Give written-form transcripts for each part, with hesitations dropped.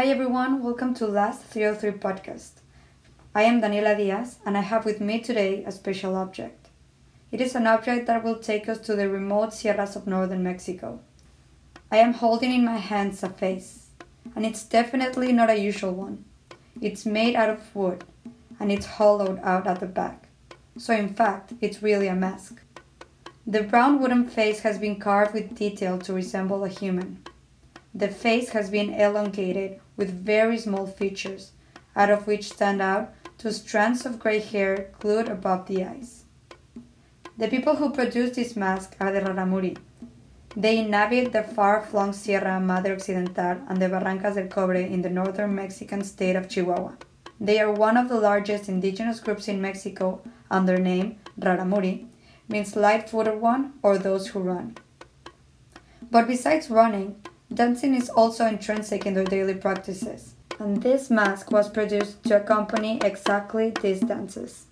Hi everyone, welcome to Last 303 podcast. I am Daniela Diaz and I have with me today a special object. It is an object that will take us to the remote sierras of northern Mexico. I am holding in my hands a face, and it's definitely not a usual one. It's made out of wood and it's hollowed out at the back, so in fact it's really a mask. The brown wooden face has been carved with detail to resemble a human. The face has been elongated with very small features, out of which stand out two strands of gray hair glued above the eyes. The people who produce this mask are the Raramuri. They inhabit the far-flung Sierra Madre Occidental and the Barrancas del Cobre in the northern Mexican state of Chihuahua. They are one of the largest indigenous groups in Mexico, and their name, Raramuri, means light-footed one or those who run. But besides running, dancing is also intrinsic in their daily practices, and this mask was produced to accompany exactly these dances.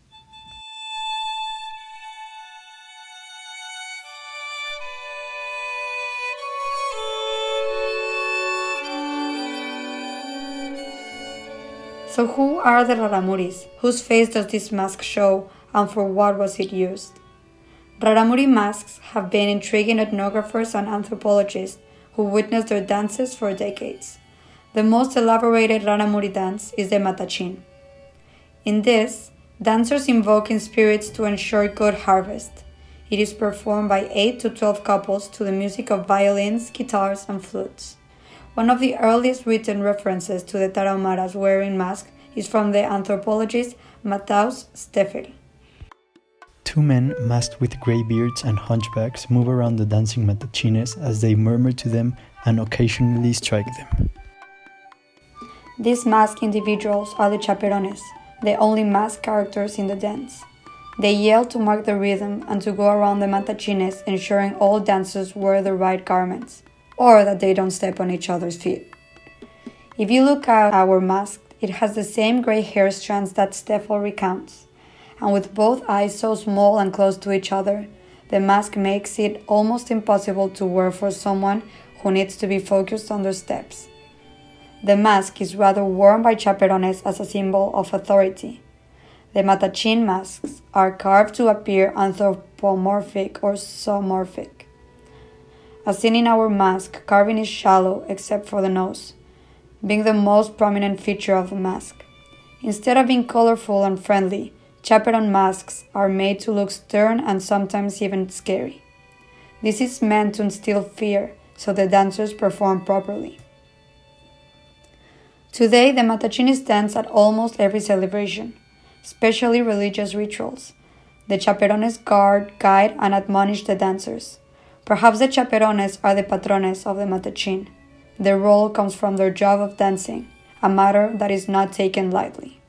So who are the Raramuris? Whose face does this mask show, and for what was it used? Raramuri masks have been intriguing ethnographers and anthropologists who witnessed their dances for decades. The most elaborated Raramuri dance is the Matachin. In this, dancers invoke spirits to ensure good harvest. It is performed by 8 to 12 couples to the music of violins, guitars, and flutes. One of the earliest written references to the Tarahumaras wearing masks is from the anthropologist Matthäus Steffel. Two men masked with grey beards and hunchbacks move around the dancing matachines as they murmur to them and occasionally strike them. These masked individuals are the chaperones, the only masked characters in the dance. They yell to mark the rhythm and to go around the matachines, ensuring all dancers wear the right garments, or that they don't step on each other's feet. If you look at our mask, it has the same grey hair strands that Steffel recounts. And with both eyes so small and close to each other, the mask makes it almost impossible to wear for someone who needs to be focused on their steps. The mask is rather worn by chaperones as a symbol of authority. The matachin masks are carved to appear anthropomorphic or zoomorphic. As seen in our mask, carving is shallow except for the nose, being the most prominent feature of the mask. Instead of being colorful and friendly, chaperone masks are made to look stern and sometimes even scary. This is meant to instill fear so the dancers perform properly. Today, the matachines dance at almost every celebration, especially religious rituals. The chaperones guide and admonish the dancers. Perhaps the chaperones are the patrones of the matachin. Their role comes from their job of dancing, a matter that is not taken lightly.